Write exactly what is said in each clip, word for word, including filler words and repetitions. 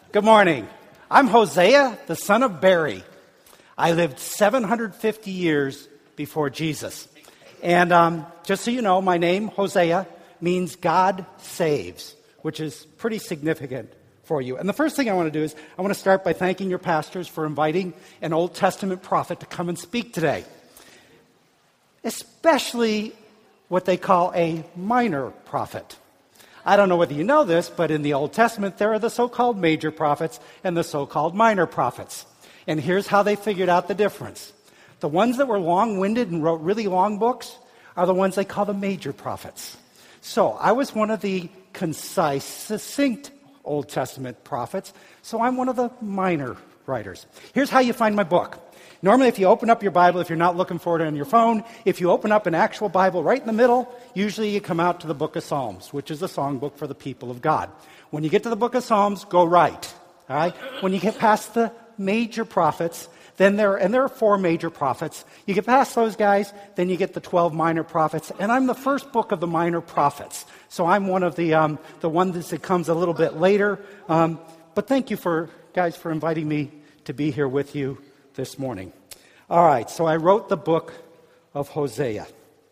Good morning. I'm Hosea, the son of Barry. I lived seven hundred fifty years before Jesus. And um, just so you know, my name, Hosea, means God saves, which is pretty significant for you. And the first thing I want to do is I want to start by thanking your pastors for inviting an Old Testament prophet to come and speak today. Especially what they call a minor prophet. I don't know whether you know this, but in the Old Testament, there are the so-called major prophets and the so-called minor prophets. And here's how they figured out the difference. The ones that were long-winded and wrote really long books are the ones they call the major prophets. So I was one of the concise, succinct Old Testament prophets, so I'm one of the minor writers. Here's how you find my book. Normally, if you open up your Bible, if you're not looking for it on your phone, if you open up an actual Bible right in the middle, usually you come out to the book of Psalms, which is a songbook for the people of God. When you get to the book of Psalms, go right. All right? When you get past the major prophets, then there, and there are four major prophets. You get past those guys, then you get the twelve minor prophets, and I'm the first book of the minor prophets. So I'm one of the um, the ones that comes a little bit later. Um, but thank you for guys for inviting me to be here with you this morning. All right, so I wrote the book of Hosea.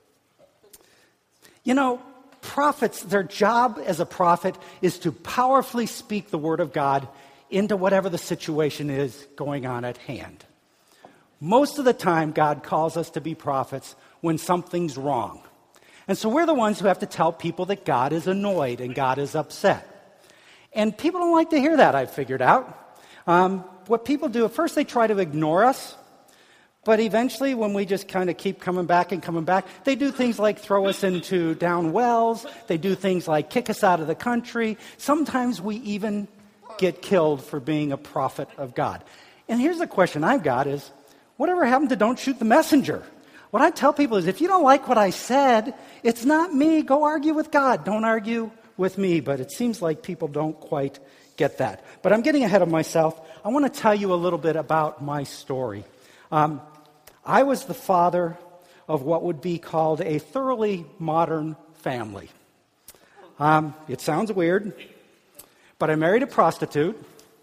You know, prophets, their job as a prophet is to powerfully speak the word of God into whatever the situation is going on at hand. Most of the time, God calls us to be prophets when something's wrong. And so we're the ones who have to tell people that God is annoyed and God is upset. And people don't like to hear that, I've figured out. Um, what people do, at first they try to ignore us, but eventually when we just kind of keep coming back and coming back, they do things like throw us into down wells, they do things like kick us out of the country. Sometimes we even get killed for being a prophet of God. And here's the question I've got is, whatever happened to don't shoot the messenger? What I tell people is, if you don't like what I said, it's not me. Go argue with God. Don't argue with me. But it seems like people don't quite get that. But I'm getting ahead of myself. I want to tell you a little bit about my story. Um, I was the father of what would be called a thoroughly modern family. Um, it sounds weird, but I married a prostitute.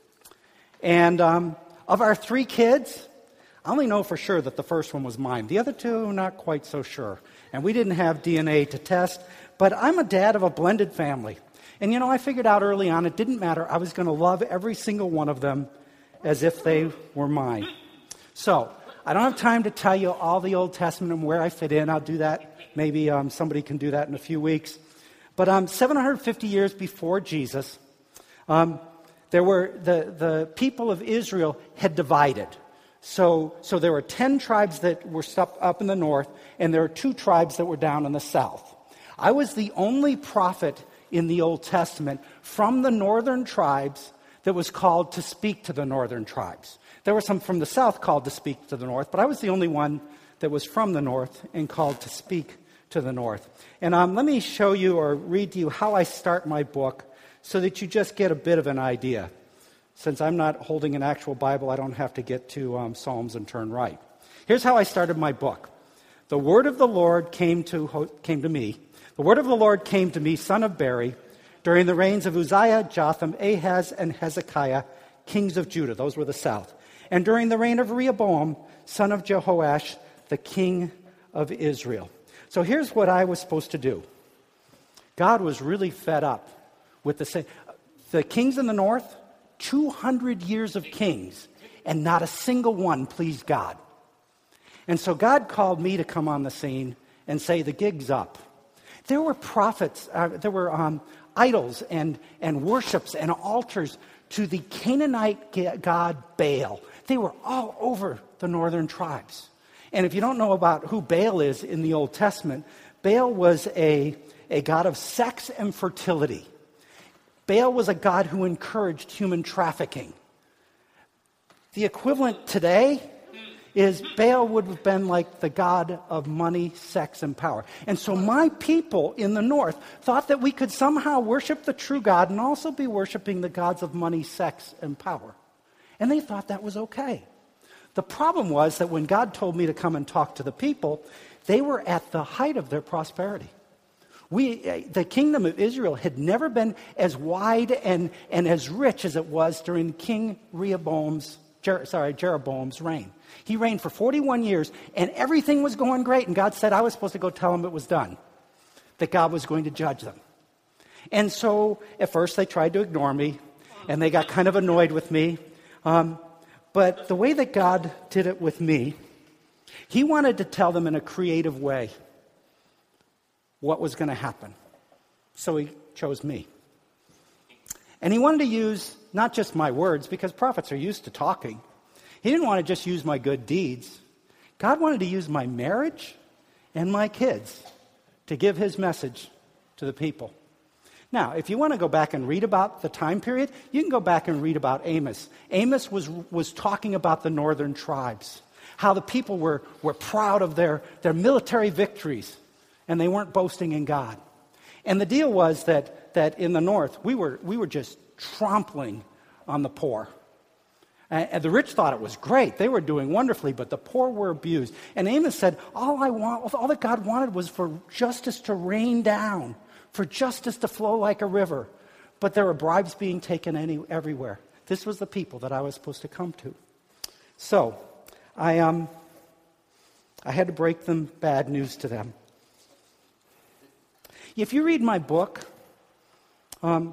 And um, of our three kids, I only know for sure that the first one was mine. The other two, not quite so sure. And we didn't have D N A to test. But I'm a dad of a blended family. And, you know, I figured out early on it didn't matter. I was going to love every single one of them as if they were mine. So I don't have time to tell you all the Old Testament and where I fit in. I'll do that. Maybe um, somebody can do that in a few weeks. But um, seven hundred fifty years before Jesus, um, there were the, the people of Israel had divided. So, so there were ten tribes that were up, up in the north, and there were two tribes that were down in the south. I was the only prophet in the Old Testament from the northern tribes that was called to speak to the northern tribes. There were some from the south called to speak to the north, but I was the only one that was from the north and called to speak to the north. And um, let me show you or read to you how I start my book so that you just get a bit of an idea. Since I'm not holding an actual Bible, I don't have to get to um, Psalms and turn right. Here's how I started my book. The word of the Lord came to came to me. The word of the Lord came to me, son of Barry, during the reigns of Uzziah, Jotham, Ahaz, and Hezekiah, kings of Judah. Those were the south. And during the reign of Rehoboam, son of Jehoash, the king of Israel. So here's what I was supposed to do. God was really fed up with the same. The kings in the north, two hundred years of kings, and not a single one pleased God. And so God called me to come on the scene and say, the gig's up. There were prophets, uh, there were um, idols and, and worships and altars to the Canaanite god Baal. They were all over the northern tribes. And if you don't know about who Baal is in the Old Testament, Baal was a, a god of sex and fertility. Baal was a god who encouraged human trafficking. The equivalent today is Baal would have been like the god of money, sex, and power. And so my people in the north thought that we could somehow worship the true God and also be worshiping the gods of money, sex, and power. And they thought that was okay. The problem was that when God told me to come and talk to the people, they were at the height of their prosperity. We, the kingdom of Israel had never been as wide and, and as rich as it was during King Rehoboam's, Jer, sorry, Jeroboam's reign. He reigned for forty-one years, and everything was going great, and God said I was supposed to go tell him it was done, that God was going to judge them. And so, at first, they tried to ignore me, and they got kind of annoyed with me. Um, but the way that God did it with me, he wanted to tell them in a creative way what was going to happen. So he chose me. And he wanted to use not just my words, because prophets are used to talking. He didn't want to just use my good deeds. God wanted to use my marriage and my kids to give his message to the people. Now, if you want to go back and read about the time period, you can go back and read about Amos. Amos was, was talking about the northern tribes, how the people were, were proud of their, their military victories, and they weren't boasting in God. And the deal was that, that in the north, we were, we were just trampling on the poor. And, and the rich thought it was great. They were doing wonderfully, but the poor were abused. And Amos said, all I want, all that God wanted was for justice to rain down, for justice to flow like a river. But there were bribes being taken any, everywhere. This was the people that I was supposed to come to. So, I, um, I had to break them bad news to them. If you read my book, um,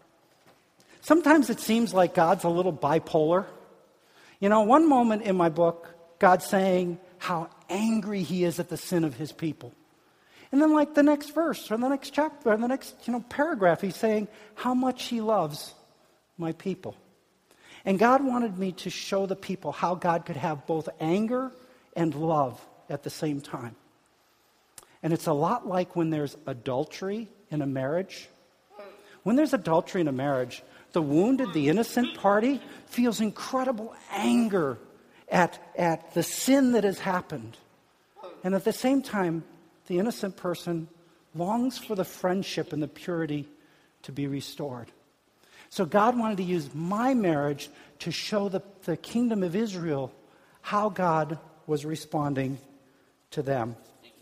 sometimes it seems like God's a little bipolar. You know, one moment in my book, God's saying how angry he is at the sin of his people. And then like the next verse or the next chapter or the next, you know, paragraph, he's saying how much he loves my people. And God wanted me to show the people how God could have both anger and love at the same time. And it's a lot like when there's adultery in a marriage. When there's adultery in a marriage, the wounded, the innocent party feels incredible anger at, at the sin that has happened. And at the same time, the innocent person longs for the friendship and the purity to be restored. So God wanted to use my marriage to show the, the kingdom of Israel how God was responding to them.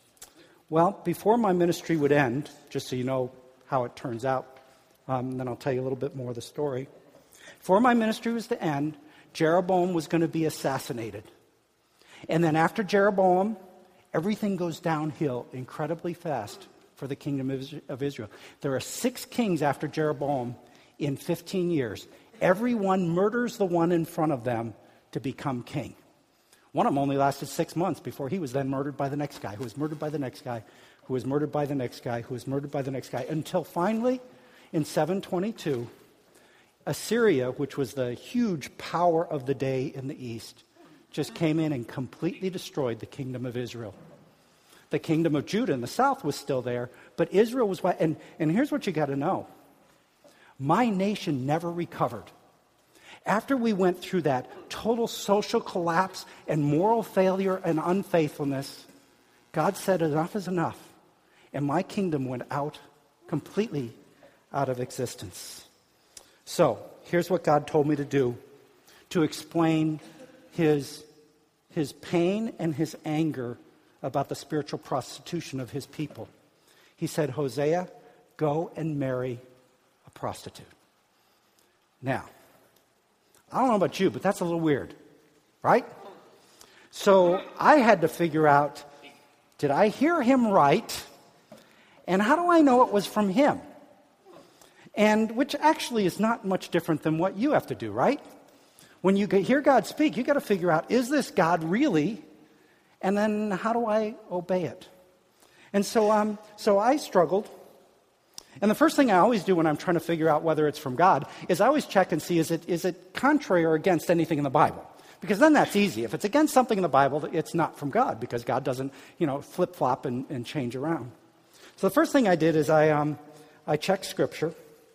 Well, before my ministry would end, just so you know how it turns out, um, then I'll tell you a little bit more of the story. Before my ministry was to end, Jeroboam was going to be assassinated. And then after Jeroboam, everything goes downhill incredibly fast for the kingdom of Israel. There are six kings after Jeroboam in fifteen years. Everyone murders the one in front of them to become king. One of them only lasted six months before he was then murdered by the next guy, who was murdered by the next guy, who was murdered by the next guy, who was murdered by the next guy, until finally, in seven twenty-two, Assyria, which was the huge power of the day in the east, just came in and completely destroyed the kingdom of Israel. The kingdom of Judah in the south was still there, but Israel was... And, and here's what you got to know. My nation never recovered. After we went through that total social collapse and moral failure and unfaithfulness, God said enough is enough. And my kingdom went out completely out of existence. So, here's what God told me to do to explain his, his pain and his anger about the spiritual prostitution of his people. He said, Hosea, go and marry a prostitute. Now, I don't know about you, but that's a little weird, right? So I had to figure out, did I hear him right? And how do I know it was from him? And which actually is not much different than what you have to do, right? When you hear God speak, you got to figure out, is this God really? And then how do I obey it? And so, um, so I struggled. And the first thing I always do when I'm trying to figure out whether it's from God is I always check and see, is it is it contrary or against anything in the Bible? Because then that's easy. If it's against something in the Bible, it's not from God, because God doesn't, you know, flip-flop and, and change around. So the first thing I did is I um, I checked Scripture.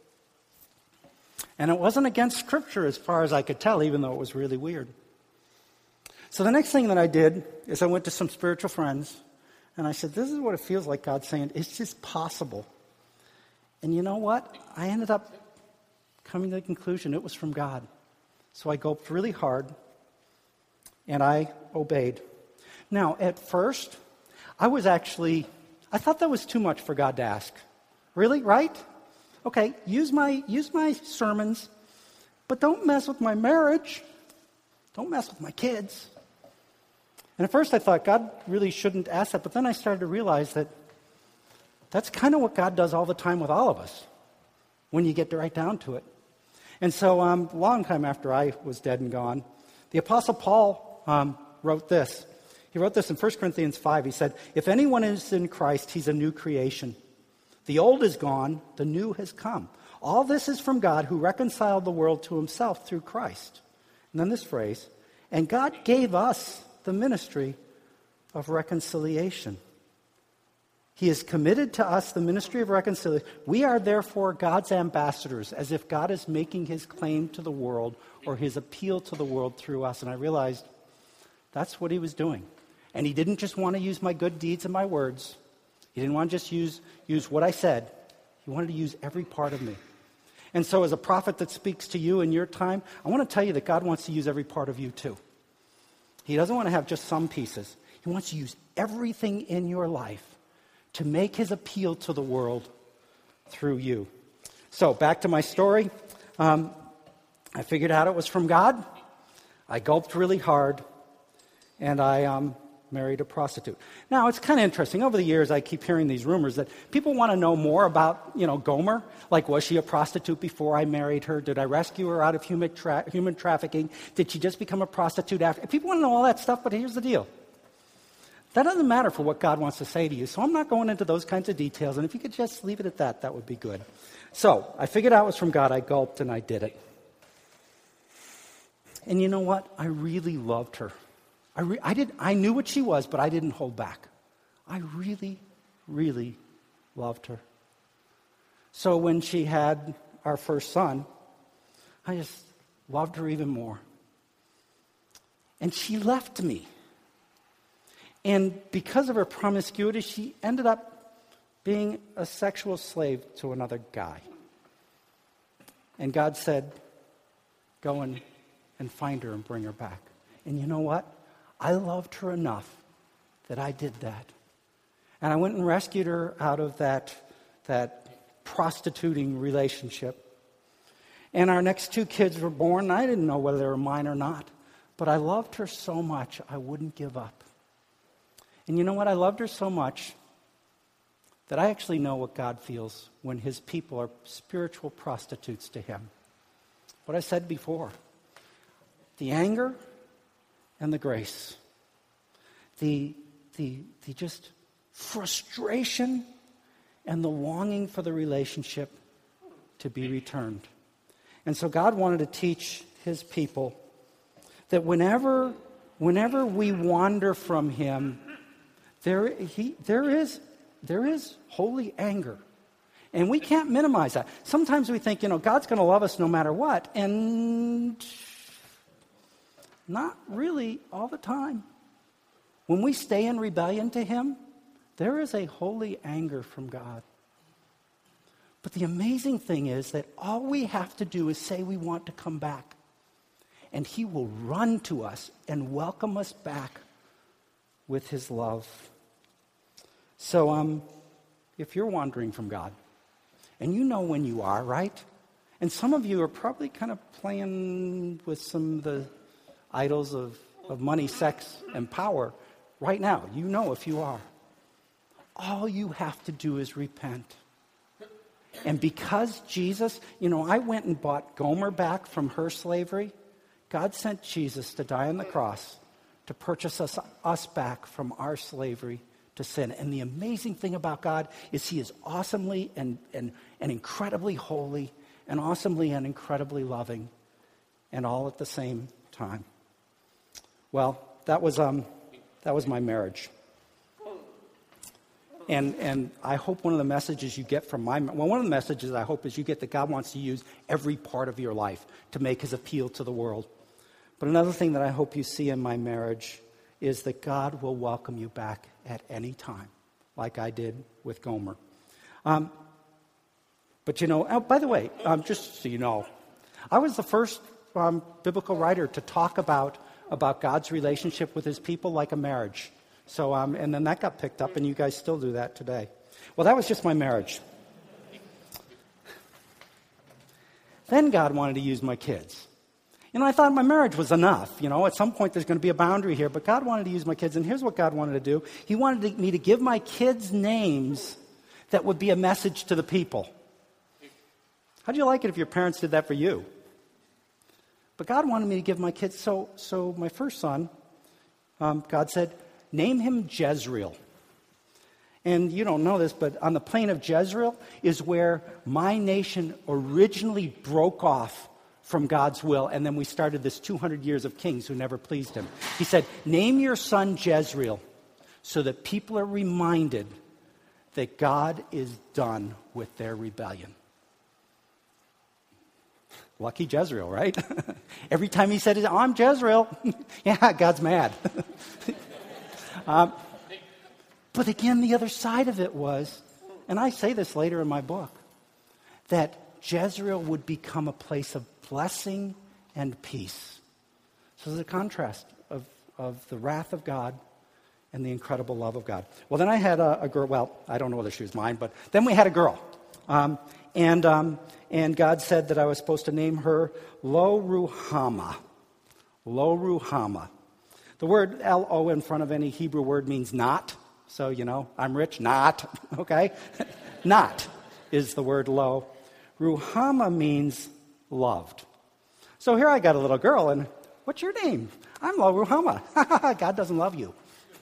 And it wasn't against Scripture as far as I could tell, even though it was really weird. So the next thing that I did is I went to some spiritual friends, and I said, this is what it feels like God's saying. It's just possible. And you know what? I ended up coming to the conclusion it was from God. So I gulped really hard, and I obeyed. Now, at first, I was actually, I thought that was too much for God to ask. Really, right? Okay, use my use my sermons, but don't mess with my marriage. Don't mess with my kids. And at first I thought God really shouldn't ask that, but then I started to realize that that's kind of what God does all the time with all of us when you get right down to it. And so um, a long time after I was dead and gone, the Apostle Paul um, wrote this. He wrote this in First Corinthians five. He said, if anyone is in Christ, he's a new creation. The old is gone, the new has come. All this is from God who reconciled the world to himself through Christ. And then this phrase, and God gave us the ministry of reconciliation. He has committed to us the ministry of reconciliation. We are therefore God's ambassadors, as if God is making his claim to the world or his appeal to the world through us. And I realized that's what he was doing. And he didn't just want to use my good deeds and my words. He didn't want to just use, use what I said. He wanted to use every part of me. And so as a prophet that speaks to you in your time, I want to tell you that God wants to use every part of you too. He doesn't want to have just some pieces. He wants to use everything in your life to make his appeal to the world through you. So back to my story. Um, I figured out it was from God. I gulped really hard, and I um, married a prostitute. Now, it's kind of interesting. Over the years, I keep hearing these rumors that people want to know more about, you know, Gomer. Like, was she a prostitute before I married her? Did I rescue her out of human, tra- human trafficking? Did she just become a prostitute after? People want to know all that stuff, but here's the deal. That doesn't matter for what God wants to say to you, so I'm not going into those kinds of details, and if you could just leave it at that, that would be good. So, I figured out it was from God, I gulped, and I did it. And you know what? I really loved her. I, re- I, did, I knew what she was, but I didn't hold back. I really, really loved her. So when she had our first son, I just loved her even more. And she left me. And because of her promiscuity, she ended up being a sexual slave to another guy. And God said, go and, and find her and bring her back. And you know what? I loved her enough that I did that. And I went and rescued her out of that, that prostituting relationship. And our next two kids were born. I didn't know whether they were mine or not. But I loved her so much, I wouldn't give up. And you know what? I loved her so much that I actually know what God feels when his people are spiritual prostitutes to him. What I said before. The anger and the grace. The, the, the just frustration and the longing for the relationship to be returned. And so God wanted to teach his people that whenever, whenever we wander from him, there, he, there is, there is holy anger. And we can't minimize that. Sometimes we think, you know, God's going to love us no matter what. And not really all the time. When we stay in rebellion to him, there is a holy anger from God. But the amazing thing is that all we have to do is say we want to come back. And he will run to us and welcome us back with his love. So um, if you're wandering from God, and you know when you are, right? And some of you are probably kind of playing with some of the idols of, of money, sex, and power right now. You know if you are. All you have to do is repent. And because Jesus, you know, I went and bought Gomer back from her slavery. God sent Jesus to die on the cross to purchase us, us back from our slavery to sin. And the amazing thing about God is he is awesomely and, and, and incredibly holy and awesomely and incredibly loving, and all at the same time. Well, that was um, that was my marriage. And and I hope one of the messages you get from my, well, one of the messages I hope is you get that God wants to use every part of your life to make his appeal to the world. But another thing that I hope you see in my marriage is that God will welcome you back at any time, like I did with Gomer. Um, but you know, oh, by the way, um, just so you know, I was the first um, biblical writer to talk about, about God's relationship with his people like a marriage. So, um, and then that got picked up, and you guys still do that today. Well, that was just my marriage. Then God wanted to use my kids. You know, I thought my marriage was enough. You know, at some point there's going to be a boundary here, but God wanted to use my kids. And here's what God wanted to do. He wanted to, me to give my kids names that would be a message to the people. How'd you like it if your parents did that for you? But God wanted me to give my kids, so so my first son, um, God said, name him Jezreel. And you don't know this, but on the plain of Jezreel is where my nation originally broke off from God's will, and then we started this two hundred years of kings who never pleased him. He said, name your son Jezreel so that people are reminded that God is done with their rebellion. Lucky Jezreel, right? Every time he said it, oh, I'm Jezreel. Yeah, God's mad. um, but again, the other side of it was, and I say this later in my book, that Jezreel would become a place of blessing and peace. So there's a contrast of, of the wrath of God and the incredible love of God. Well, then I had a, a girl, well, I don't know whether she was mine, but then we had a girl. Um, and um, and God said that I was supposed to name her Lo Ruhamah. Lo Ruhamah. The word L O in front of any Hebrew word means not. So, you know, I'm rich, not, okay? Not is the word lo. Ruhamah means loved. So here I got a little girl, and what's your name? I'm Lo Ruhamah. God doesn't love you.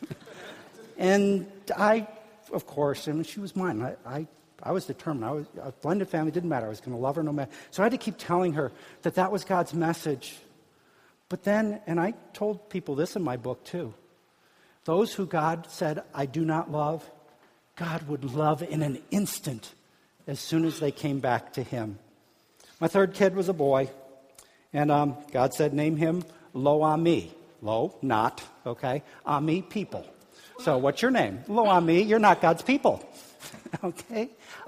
And I, of course, and she was mine. I, I, I was determined. I was a blended family. Didn't matter. I was going to love her no matter. So I had to keep telling her that that was God's message. But then, and I told people this in my book too, those who God said, I do not love, God would love in an instant as soon as they came back to him. My third kid was a boy, and um, God said, name him Lo Ami. Lo, not, okay? Ami, people. So what's your name? Lo Ami, you're not God's people. Okay?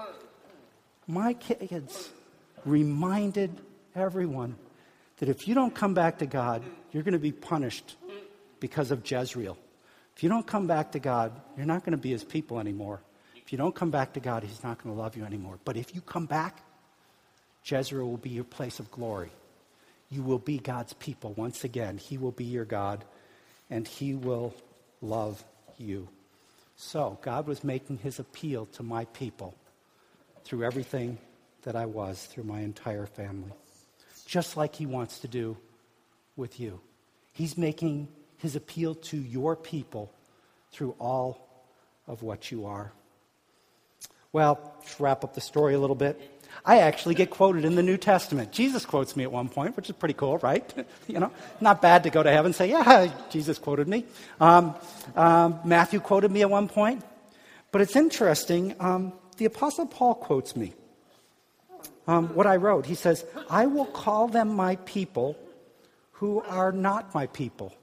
My kids reminded everyone that if you don't come back to God, you're going to be punished because of Jezreel. If you don't come back to God, you're not going to be his people anymore. If you don't come back to God, he's not going to love you anymore. But if you come back, Jezreel will be your place of glory. You will be God's people once again. He will be your God, and he will love you. So God was making his appeal to my people through everything that I was, through my entire family. Just like he wants to do with you. He's making his appeal to your people through all of what you are. Well, let's wrap up the story a little bit. I actually get quoted in the New Testament. Jesus quotes me at one point, which is pretty cool, right? You know, not bad to go to heaven and say, yeah, Jesus quoted me. Um, um, Matthew quoted me at one point. But it's interesting, um, the Apostle Paul quotes me. Um, what I wrote, he says, I will call them my people who are not my people.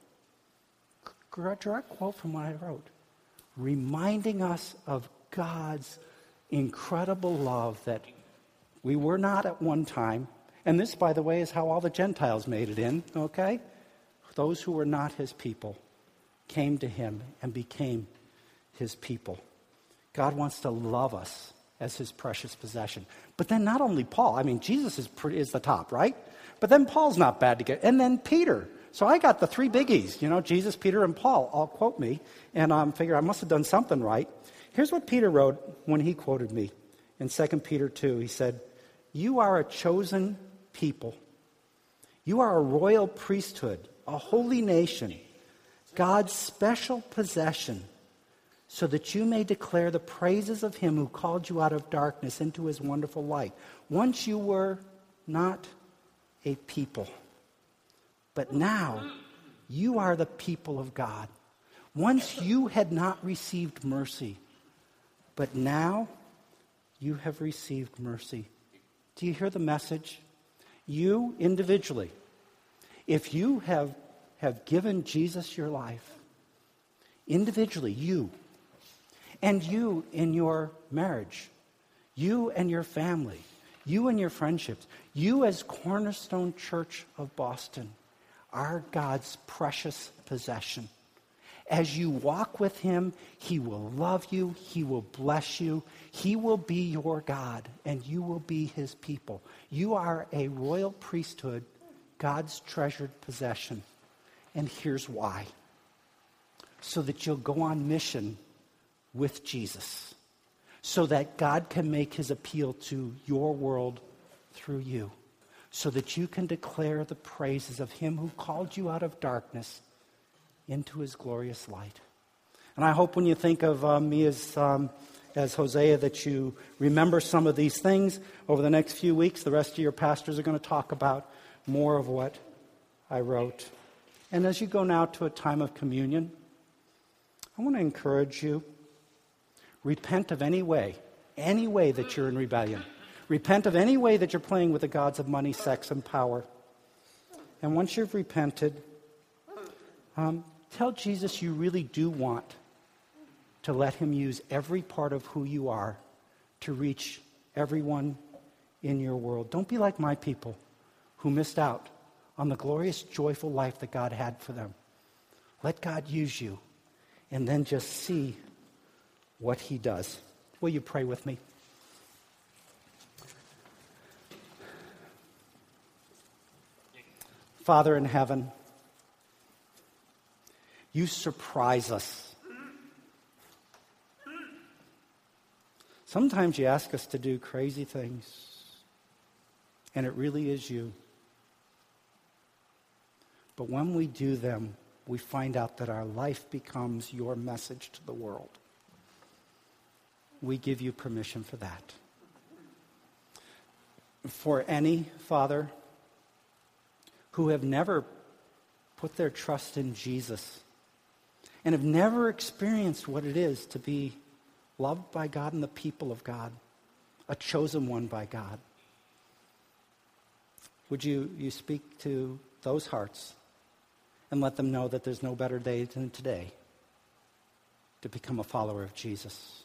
Direct quote from what I wrote. Reminding us of God's incredible love that we were not at one time. And this, by the way, is how all the Gentiles made it in, okay? Those who were not his people came to him and became his people. God wants to love us as his precious possession. But then not only Paul, I mean, Jesus is, pretty, is the top, right? But then Paul's not bad to get. And then Peter. So I got the three biggies, you know, Jesus, Peter, and Paul all quote me. And I um, figure I must have done something right. Here's what Peter wrote when he quoted me in Second Peter two. He said, you are a chosen people. You are a royal priesthood, a holy nation, God's special possession, so that you may declare the praises of him who called you out of darkness into his wonderful light. Once you were not a people, but now you are the people of God. Once you had not received mercy, but now you have received mercy. Do you hear the message? You individually, if you have, have given Jesus your life, individually, you, and you in your marriage, you and your family, you and your friendships, you as Cornerstone Church of Boston are God's precious possession. As you walk with him, he will love you. He will bless you. He will be your God, and you will be his people. You are a royal priesthood, God's treasured possession. And here's why. So that you'll go on mission with Jesus. So that God can make his appeal to your world through you. So that you can declare the praises of him who called you out of darkness into his glorious light. And I hope when you think of uh, me as, um, as Hosea that you remember some of these things. Over the next few weeks, the rest of your pastors are going to talk about more of what I wrote. And as you go now to a time of communion, I want to encourage you, repent of any way, any way that you're in rebellion. Repent of any way that you're playing with the gods of money, sex, and power. And once you've repented, um, tell Jesus you really do want to let him use every part of who you are to reach everyone in your world. Don't be like my people who missed out on the glorious, joyful life that God had for them. Let God use you, and then just see what he does. Will you pray with me? Father in heaven, you surprise us. Sometimes you ask us to do crazy things, and it really is you. But when we do them, we find out that our life becomes your message to the world. We give you permission for that. For any, Father, who have never put their trust in Jesus and have never experienced what it is to be loved by God and the people of God, a chosen one by God, would you, you speak to those hearts and let them know that there's no better day than today to become a follower of Jesus.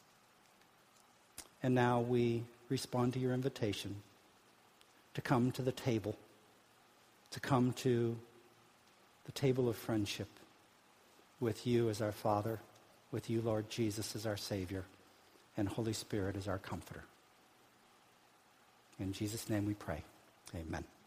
And now we respond to your invitation to come to the table, to come to the table of friendship with you as our Father, with you, Lord Jesus, as our Savior, and Holy Spirit as our Comforter. In Jesus' name we pray. Amen.